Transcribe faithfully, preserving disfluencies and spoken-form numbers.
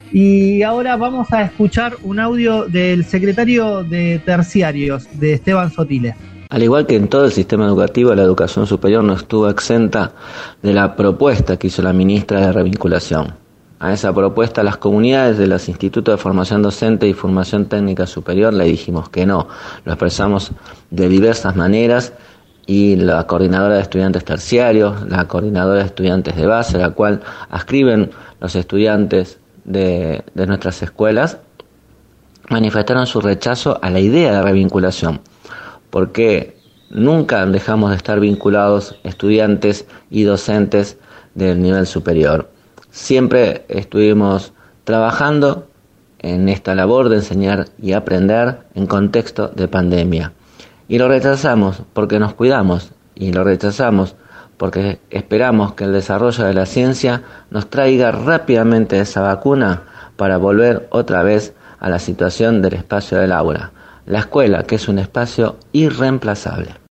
Y ahora vamos a escuchar un audio del secretario de Terciarios, de Esteban Sotile. Al igual que en todo el sistema educativo, la educación superior no estuvo exenta de la propuesta que hizo la ministra de revinculación. A esa propuesta, las comunidades de los institutos de formación docente y formación técnica superior le dijimos que no. Lo expresamos de diversas maneras y la coordinadora de estudiantes terciarios, la coordinadora de estudiantes de base, la cual ascriben los estudiantes de, de nuestras escuelas, manifestaron su rechazo a la idea de revinculación, porque nunca dejamos de estar vinculados estudiantes y docentes del nivel superior. Siempre estuvimos trabajando en esta labor de enseñar y aprender en contexto de pandemia. Y lo rechazamos porque nos cuidamos, y lo rechazamos porque esperamos que el desarrollo de la ciencia nos traiga rápidamente esa vacuna para volver otra vez a la situación del espacio del aula. La escuela, que es un espacio irreemplazable.